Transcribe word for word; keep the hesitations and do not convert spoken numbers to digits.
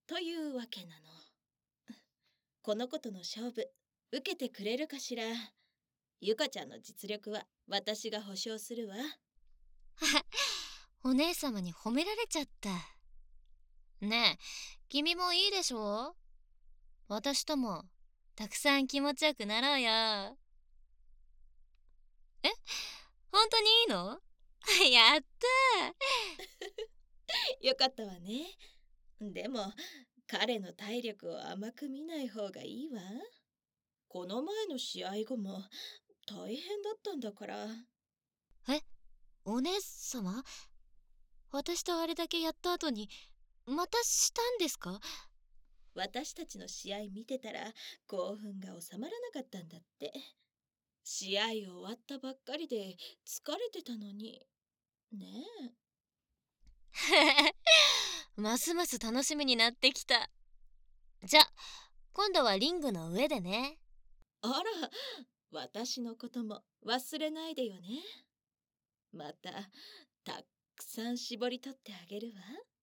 というわけなの。この子との勝負、受けてくれるかしら。ゆかちゃんの実力は私が保証するわ。 お姉様に褒められちゃった。ねえ、君もいいでしょ？私ともたくさん気持ちよくなろうよ。え、本当にいいの？やったー。 よかったわね。でも彼の体力を甘く見ない方がいいわ。この前の試合後も大変だったんだから。 え、お姉様？私とあれだけやった後にまたしたんですか？ 私たちの試合見てたら興奮が収まらなかったんだって。試合終わったばっかりで疲れてたのに。ねえ。 ますます楽しみになってきた。じゃ、今度はリングの上でね。 あら、私のことも忘れないでよね。またたくさん絞り取ってあげるわ。